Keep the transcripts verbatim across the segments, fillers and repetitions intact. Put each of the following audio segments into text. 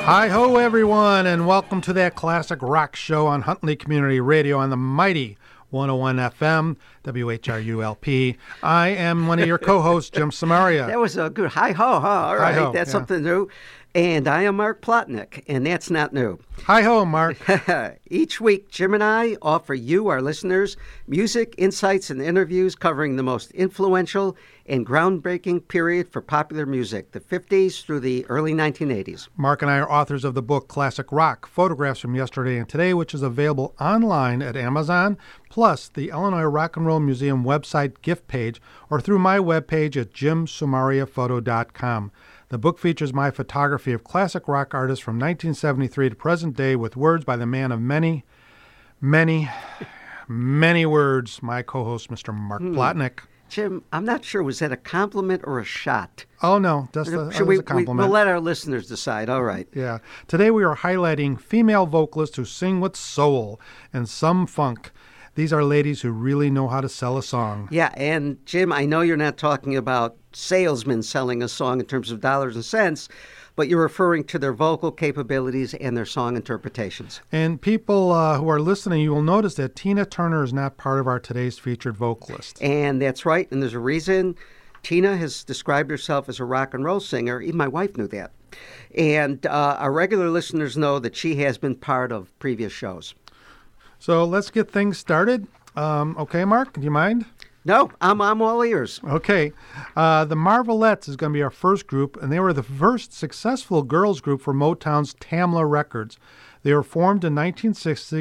Hi-ho, everyone, and welcome to that classic rock show on Huntley Community Radio on the mighty one oh one F M, W H R U L P. I am one of your co-hosts, Jim Samaria. That was a good hi-ho, huh? All right, Hi-ho, that's yeah. something new. And I am Mark Plotnick, and that's not new. Hi-ho, Mark. Each week, Jim and I offer you, our listeners, music, insights, and interviews covering the most influential and groundbreaking period for popular music, the fifties through the early nineteen eighties. Mark and I are authors of the book Classic Rock, Photographs from Yesterday and Today, which is available online at Amazon, plus the Illinois Rock and Roll Museum website gift page, or through my webpage at jim sumaria photo dot com. The book features my photography of classic rock artists from nineteen seventy-three to present day with words by the man of many, many, many words, my co-host, Mister Mark hmm. Plotnick. Jim, I'm not sure, was that a compliment or a shot? Oh, no, that's a, that we, was a compliment. We, we'll let our listeners decide. All right. Yeah. Today we are highlighting female vocalists who sing with soul and some funk. These are ladies who really know how to sell a song. Yeah, and Jim, I know you're not talking about salesmen selling a song in terms of dollars and cents, but you're referring to their vocal capabilities and their song interpretations. And people uh, who are listening, you will notice that Tina Turner is not part of our today's featured vocalist. And that's right, and there's a reason. Tina has described herself as a rock and roll singer. Even my wife knew that. And uh, our regular listeners know that she has been part of previous shows. So let's get things started. Um, okay, Mark, do you mind? No, I'm I'm all ears. Okay. Uh, the Marvelettes is going to be our first group, and they were the first successful girls group for Motown's Tamla Records. They were formed in nineteen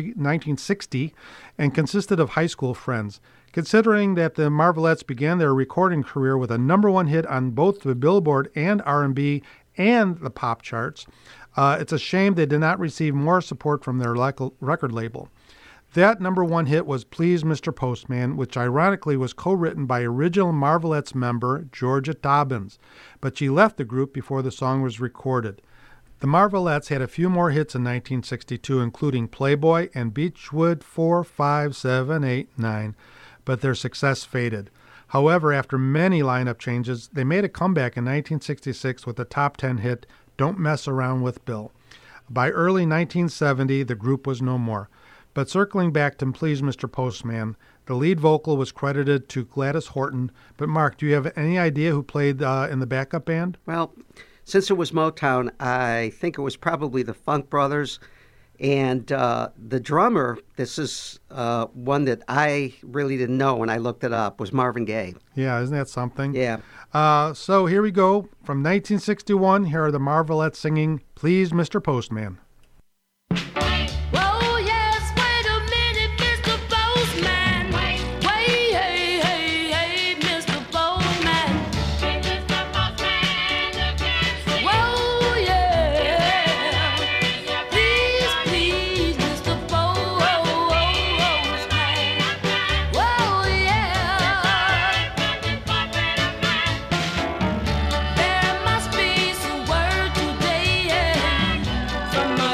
sixty and consisted of high school friends. Considering that the Marvelettes began their recording career with a number one hit on both the Billboard and R and B and the pop charts, uh, it's a shame they did not receive more support from their record label. That number one hit was Please Mister Postman, which ironically was co-written by original Marvelettes member Georgia Dobbins, but she left the group before the song was recorded. The Marvelettes had a few more hits in nineteen sixty-two, including Playboy and Beechwood four, five, seven, eight, nine, but their success faded. However, after many lineup changes, they made a comeback in nineteen sixty-six with the top ten hit Don't Mess Around with Bill. By early nineteen seventy, the group was no more. But circling back to Please Mister Postman, the lead vocal was credited to Gladys Horton. But Mark, do you have any idea who played uh, in the backup band? Well, since it was Motown, I think it was probably the Funk Brothers. And uh, the drummer, this is uh, one that I really didn't know when I looked it up, was Marvin Gaye. Yeah, isn't that something? Yeah. Uh, so here we go. From nineteen sixty-one, here are the Marvelettes singing Please Mister Postman. From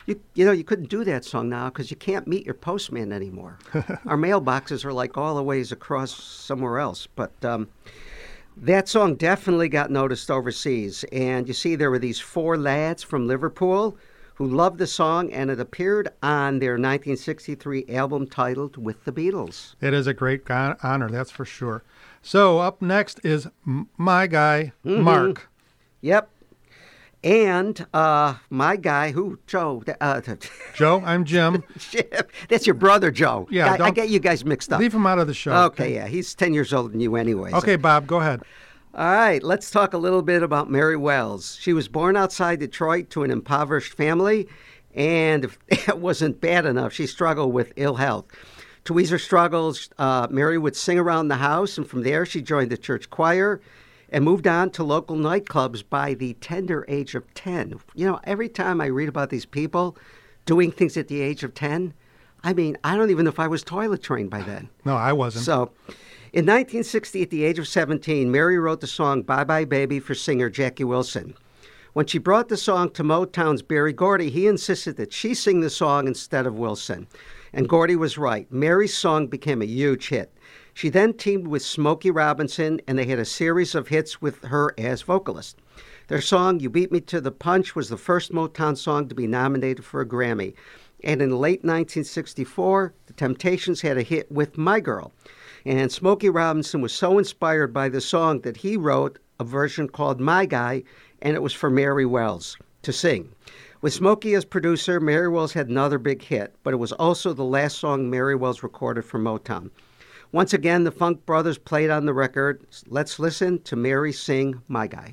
You, you know, you couldn't do that song now because you can't meet your postman anymore. Our mailboxes are like all the ways across somewhere else. But um, that song definitely got noticed overseas. And you see, there were these four lads from Liverpool who loved the song, and it appeared on their nineteen sixty-three album titled With the Beatles. It is a great gon- honor, that's for sure. So up next is m- my guy, Mm-hmm. Mark. Yep. And uh, my guy, who, Joe? Uh, Joe, I'm Jim. That's your brother, Joe. Yeah, I, I don't- get you guys mixed up. Leave him out of the show. Okay, yeah, he's ten years older than you anyways. Okay, Bob, go ahead. All right, let's talk a little bit about Mary Wells. She was born outside Detroit to an impoverished family, and if that wasn't bad enough, she struggled with ill health. To ease her struggles, uh, Mary would sing around the house, and from there she joined the church choir and moved on to local nightclubs by the tender age of ten. You know, every time I read about these people doing things at the age of ten, I mean, I don't even know if I was toilet trained by then. No, I wasn't. So, in nineteen sixty, at the age of seventeen, Mary wrote the song Bye Bye Baby for singer Jackie Wilson. When she brought the song to Motown's Berry Gordy, he insisted that she sing the song instead of Wilson. And Gordy was right. Mary's song became a huge hit. She then teamed with Smokey Robinson, and they had a series of hits with her as vocalist. Their song, You Beat Me to the Punch, was the first Motown song to be nominated for a Grammy. And in late nineteen sixty-four, the Temptations had a hit with My Girl. And Smokey Robinson was so inspired by the song that he wrote a version called My Guy, and it was for Mary Wells to sing. With Smokey as producer, Mary Wells had another big hit, but it was also the last song Mary Wells recorded for Motown. Once again, the Funk Brothers played on the record. Let's listen to Mary sing My Guy.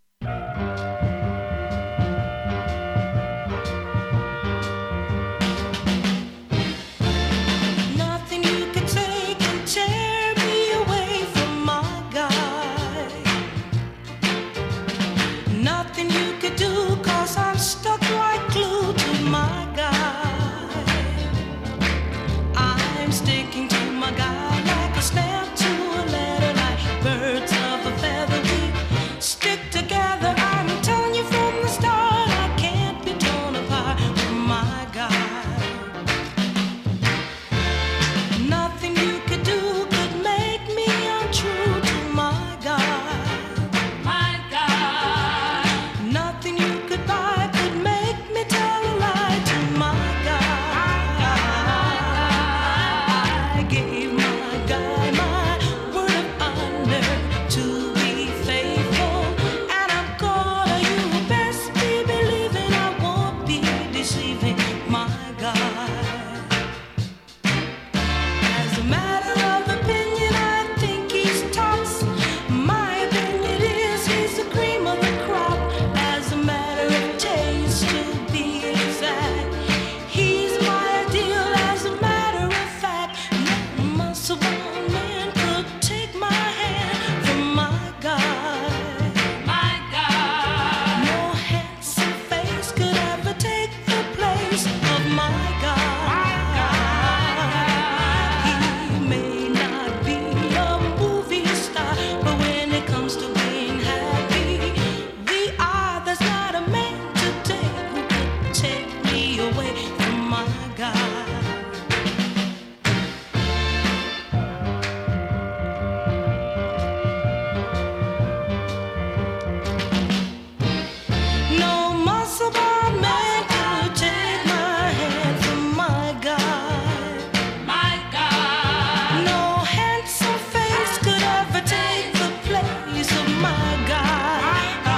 Nothing you could say can tear me away from my guy. Nothing you could do, 'cause I'm stuck like glue to my guy. I'm sticking to my guy like a snap to a letter, like birds of a feather. We stick together. I'm telling you from the start, I can't be torn apart from my guy. Nothing you could do could make me untrue to my guy. My guy. Nothing you could buy could make me tell a lie to my guy. I gave my guy my word of honor to be faithful, and I'm gonna, you best be believing I won't be deceiving my guy. As a matter of opinion, I think he's tops. My opinion is he's the cream of the crop. As a matter of taste, to be exact, he's my ideal. As a matter of fact, no muscle-bound man could take my hand from my guy. My guy. No handsome face could ever take the place of my guy. He may not be a movie star, but when it comes to being happy, we are. There's not a man today who could take me away from my guy. No muscle-bound man could take my hand from my guy. My guy. No handsome face could ever take the place of my guy.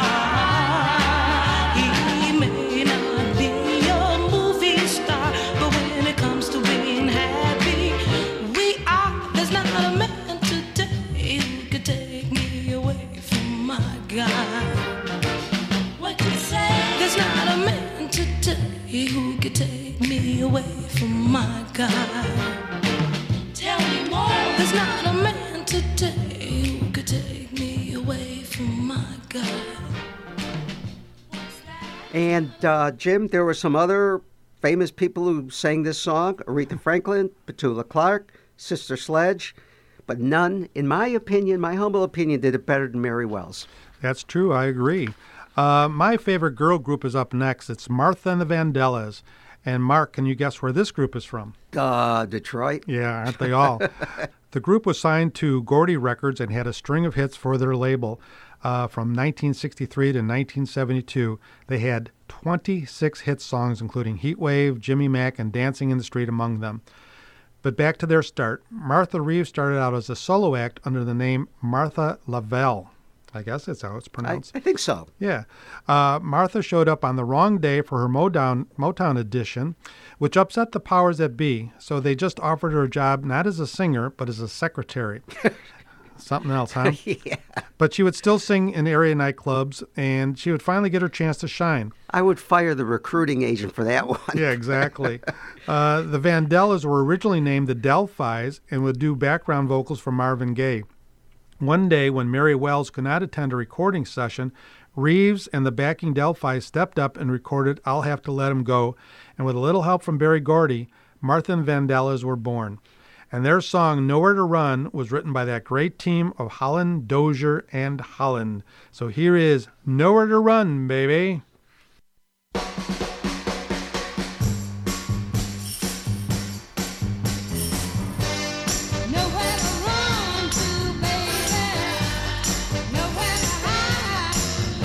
He may not be a movie star, but when it comes to being happy, we are. There's not a man today who could take me away from my guy. What you say? There's not a man today who could take me away from my guy. Tell me more. There's not a man today who could take me away from my guy. And uh, Jim, there were some other famous people who sang this song: Aretha Franklin, Petula Clark, Sister Sledge, but none, in my opinion, my humble opinion, did it better than Mary Wells. That's true. I agree. Uh, my favorite girl group is up next. It's Martha and the Vandellas. And Mark, can you guess where this group is from? Uh, Detroit. Yeah, aren't they all? The group was signed to Gordy Records and had a string of hits for their label. Uh, from nineteen sixty-three to nineteen seventy-two, they had twenty-six hit songs, including Heat Wave, Jimmy Mack, and Dancing in the Street among them. But back to their start. Martha Reeves started out as a solo act under the name Martha Lavelle. I guess that's how it's I, pronounced. I think so. Yeah. Uh, Martha showed up on the wrong day for her Motown, Motown edition, which upset the powers that be. So they just offered her a job not as a singer, but as a secretary. Something else, huh? Yeah. But she would still sing in area nightclubs, and she would finally get her chance to shine. I would fire the recruiting agent for that one. Yeah, exactly. uh, the Vandellas were originally named the Delphis and would do background vocals for Marvin Gaye. One day, when Mary Wells could not attend a recording session, Reeves and the backing Delphis stepped up and recorded I'll Have to Let Him Go, and with a little help from Berry Gordy, Martha and Vandellas were born. And their song Nowhere to Run was written by that great team of Holland, Dozier, and Holland. So here is Nowhere to Run, baby. Nowhere to run to, baby. Nowhere to hide.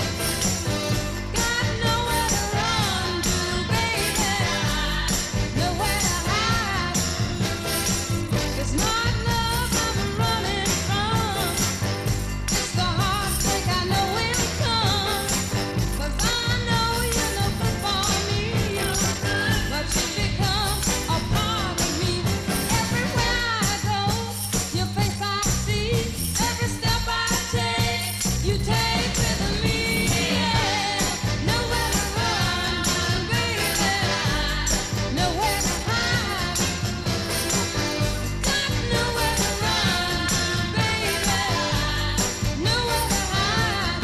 Got nowhere to run to, baby. Nowhere to hide. It's not love I'm running from. It's the heartbreak I know will come. 'Cause I know you're no good for me. But you become a part of me. Everywhere I go, your face I see. Every step I take, you take with me. Yeah. Nowhere to run, baby. Nowhere to hide. Got nowhere to run, baby. Nowhere to hide.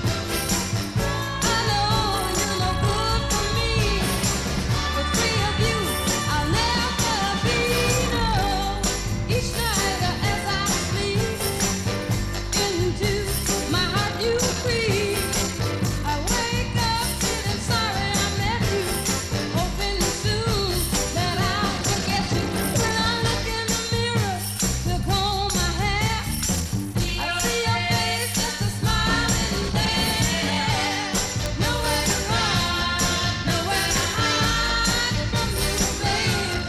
I know you're no good for me. But free of you, I'll never be. No. Each night as I sleep, into my heart you creep. I wake up feeling sorry I met you, hoping soon that I'll forget you. When I look in the mirror to comb my hair, I see your face just a smiling there. Nowhere to run, nowhere to hide from you, babe.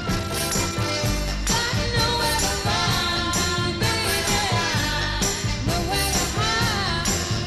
Got nowhere to run to, baby. Nowhere to hide.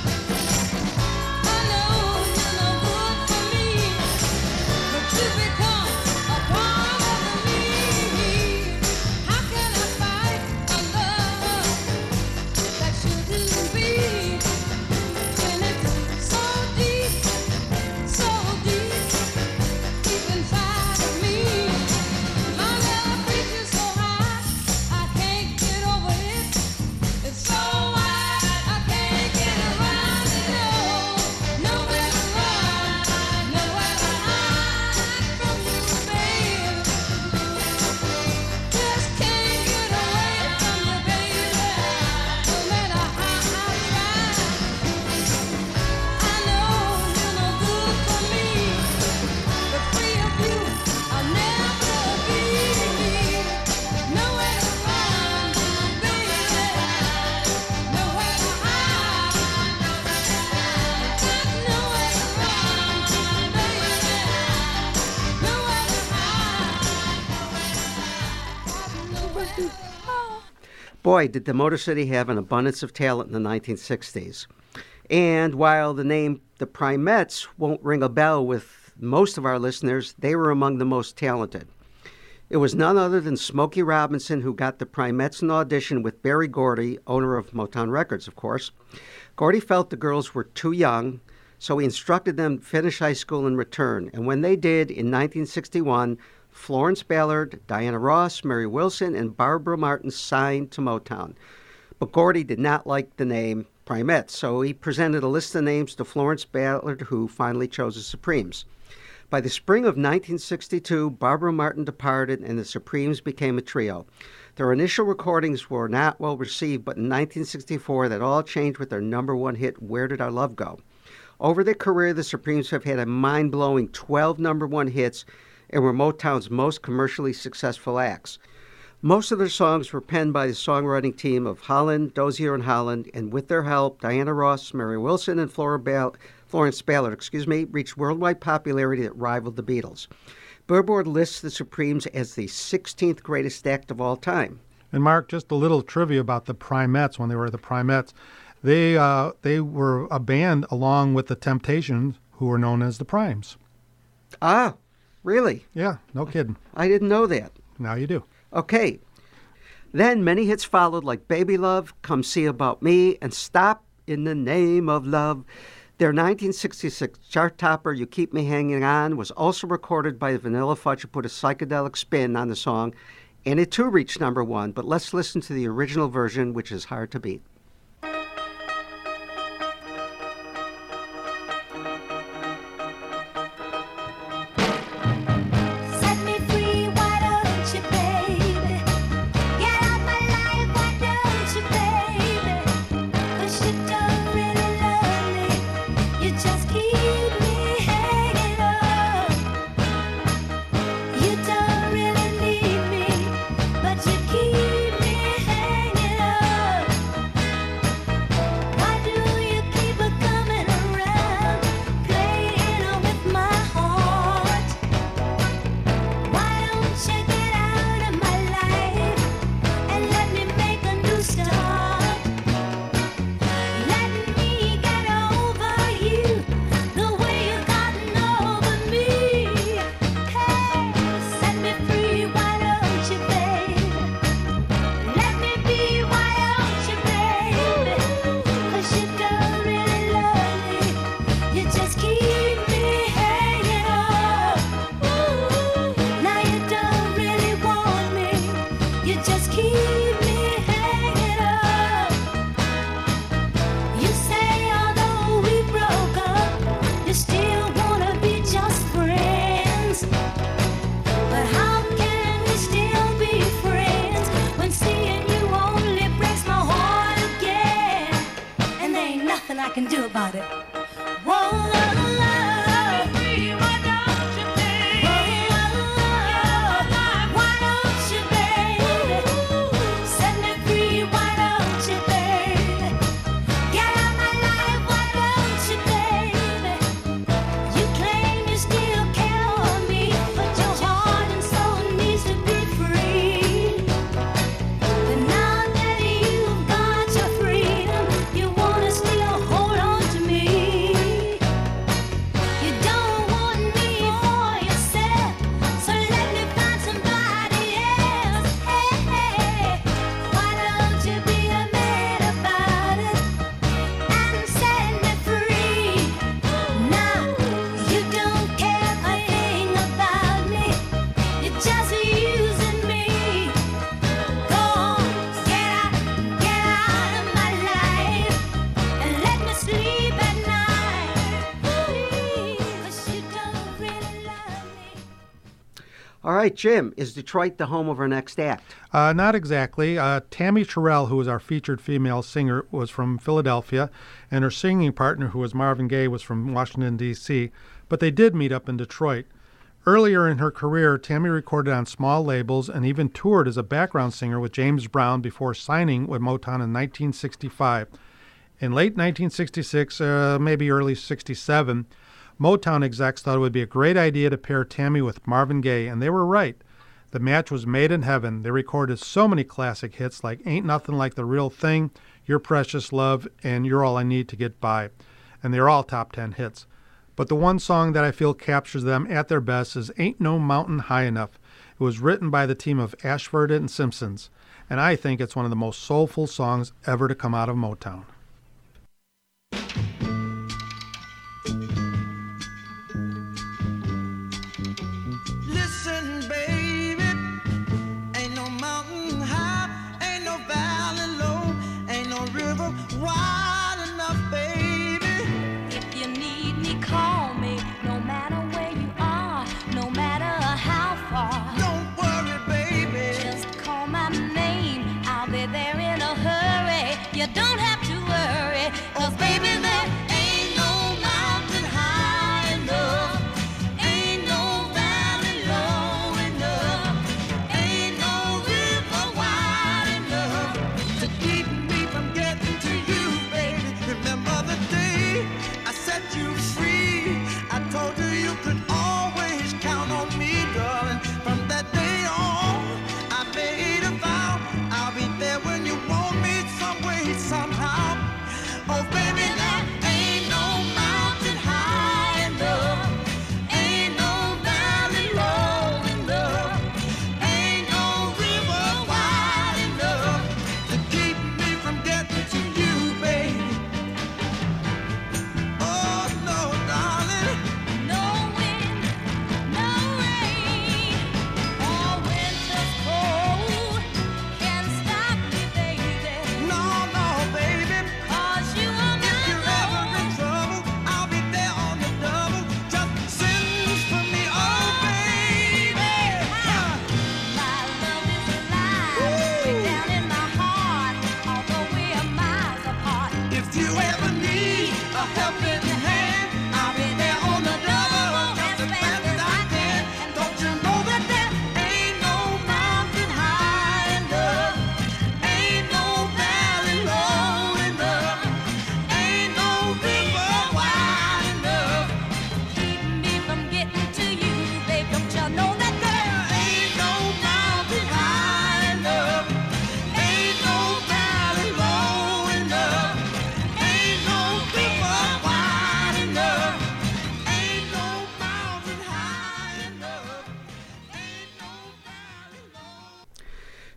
I know you're no good for me, but you become a part of me. How can I fight a love that shouldn't be? When it's so deep, so deep, deep inside of me. My love reaches so high, I can't get over it. It's so wide, I can't get around it. No, nowhere to run, nowhere to hide from you, babe. Just can't get away from you, baby. No matter how I try. I know you're no good for me, but free of you, I'll never be. Nowhere to run, baby. Nowhere to hide. Got nowhere to run, baby. Nowhere to hide. Boy, did the Motor City have an abundance of talent in the nineteen sixties. And while the name the Primettes won't ring a bell with most of our listeners, they were among the most talented. It was none other than Smokey Robinson who got the Primettes an audition with Berry Gordy, owner of Motown Records, of course. Gordy felt the girls were too young, so he instructed them to finish high school and return. And when they did, in nineteen sixty-one, Florence Ballard, Diana Ross, Mary Wilson, and Barbara Martin signed to Motown. But Gordy did not like the name Primettes, so he presented a list of names to Florence Ballard, who finally chose the Supremes. By the spring of nineteen sixty-two, Barbara Martin departed and the Supremes became a trio. Their initial recordings were not well received, but in nineteen sixty-four, that all changed with their number one hit, Where Did Our Love Go? Over their career, the Supremes have had a mind-blowing twelve number one hits and were Motown's most commercially successful acts. Most of their songs were penned by the songwriting team of Holland, Dozier and Holland, and with their help, Diana Ross, Mary Wilson, and Flora Ball- Florence Ballard, excuse me, reached worldwide popularity that rivaled the Beatles. Billboard lists the Supremes as the sixteenth greatest act of all time. And Mark, just a little trivia about the Primettes when they were the Primettes. They uh, they were a band along with the Temptations, who were known as the Primes. Ah, really? Yeah, no kidding. I didn't know that. Now you do. Okay. Then many hits followed like Baby Love, Come See About Me, and Stop in the Name of Love. Their nineteen sixty-six chart topper, You Keep Me Hanging On, was also recorded by Vanilla Fudge, who put a psychedelic spin on the song, and it too reached number one. But let's listen to the original version, which is hard to beat. All right, Jim, is Detroit the home of our next act? Uh, not exactly. Uh, Tammy Terrell, who was our featured female singer, was from Philadelphia, and her singing partner, who was Marvin Gaye, was from Washington, D C, but they did meet up in Detroit. Earlier in her career, Tammy recorded on small labels and even toured as a background singer with James Brown before signing with Motown in nineteen sixty-five. In late nineteen sixty-six, uh, maybe early sixty-seven, Motown execs thought it would be a great idea to pair Tammy with Marvin Gaye, and they were right. The match was made in heaven. They recorded so many classic hits like Ain't Nothing Like the Real Thing, Your Precious Love, and You're All I Need to Get By. And they're all top ten hits. But the one song that I feel captures them at their best is Ain't No Mountain High Enough. It was written by the team of Ashford and Simpsons, and I think it's one of the most soulful songs ever to come out of Motown. Listen, baby, ain't no mountain high, ain't no valley low, ain't no river wide enough, baby. If you need me, call me, no matter where you are, no matter how far. Don't worry, baby. Just call my name, I'll be there in a hurry. You don't have to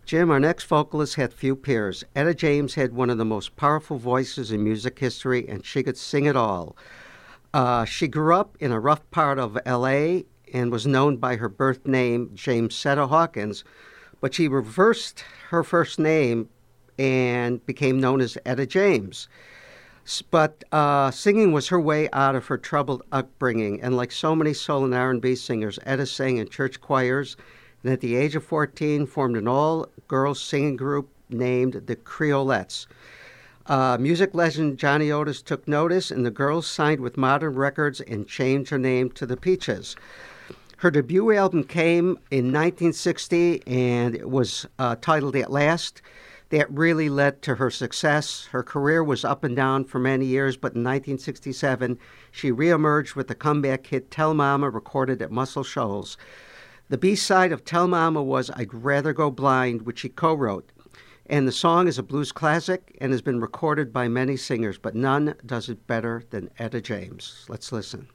Jim, our next vocalist had few peers. Etta James had one of the most powerful voices in music history, and she could sing it all. Uh, she grew up in a rough part of L A and was known by her birth name, Jamesetta Hawkins, but she reversed her first name and became known as Etta James. S- But uh, singing was her way out of her troubled upbringing, and like so many soul and R and B singers, Etta sang in church choirs, and at the age of fourteen formed an all-girls singing group named the Creolettes. Uh, music legend Johnny Otis took notice, and the girls signed with Modern Records and changed her name to the Peaches. Her debut album came in nineteen sixty, and it was uh, titled At Last. That really led to her success. Her career was up and down for many years, but in nineteen sixty-seven, she reemerged with the comeback hit Tell Mama, recorded at Muscle Shoals. The B-side of Tell Mama was I'd Rather Go Blind, which she co-wrote. And the song is a blues classic and has been recorded by many singers, but none does it better than Etta James. Let's listen.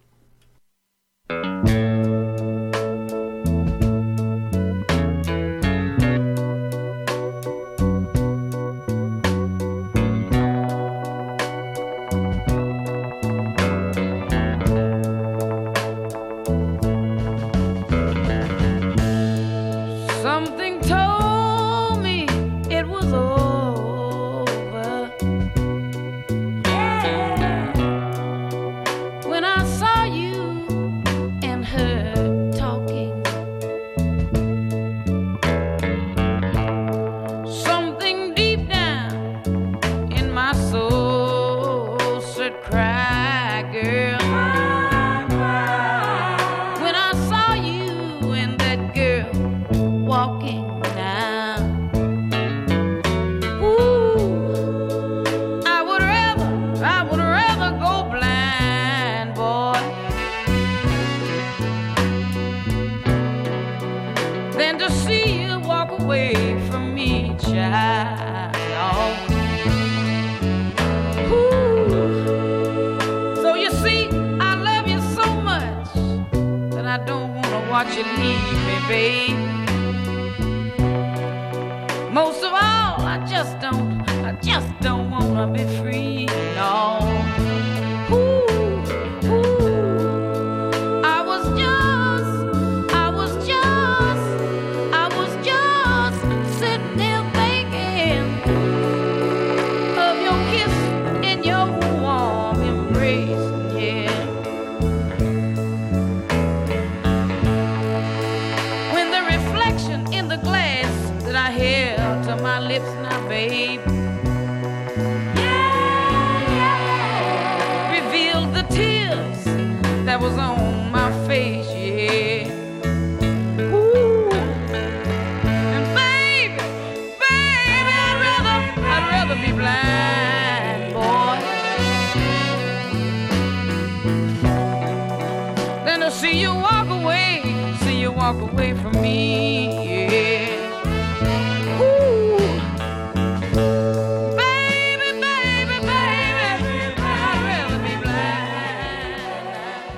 Something told me it was over. Yeah. When I saw you and her talking, something deep down in my soul said, "Cry, girl." When I saw you and that girl walking down. Ooh, I would rather, I would rather go blind, boy, than to see you walk away from me, child. Ooh, so you see, I love you so much that I don't want to watch you leave me, babe. Most of all, I just don't, I just don't wanna be free, no. Ooh, ooh. I was just, I was just, I was just sitting there thinking of your kiss and your warm embrace, yeah. When the reflection in the glass that I held to my lips now, babe, yeah, yeah, revealed the tears that was on my face, yeah. Ooh, and baby, baby, I'd rather, I'd rather be blind, boy, than to see you walk away, see you walk away from me, yeah. Ooh, baby, baby, baby, I'd rather be blind.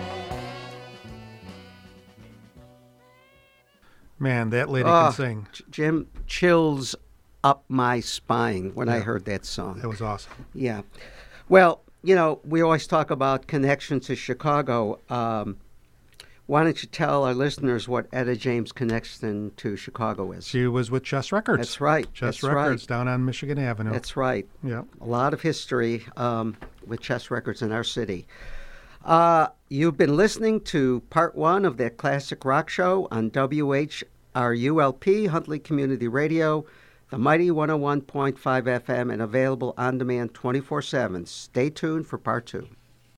Man, that lady Oh, can sing. J- Jim, chills up my spine when I Yeah. heard that song. That was awesome. Yeah. Well, you know, we always talk about connection to Chicago. Um, why don't you tell our listeners what Etta James' connection to Chicago is? She was with Chess Records. That's right. Chess That's Records right. down on Michigan Avenue. That's right. Yeah. A lot of history um, with Chess Records in our city. Uh, you've been listening to part one of that classic rock show on W H R U L P, Huntley Community Radio, the mighty one oh one point five F M, and available on demand twenty-four seven. Stay tuned for part two.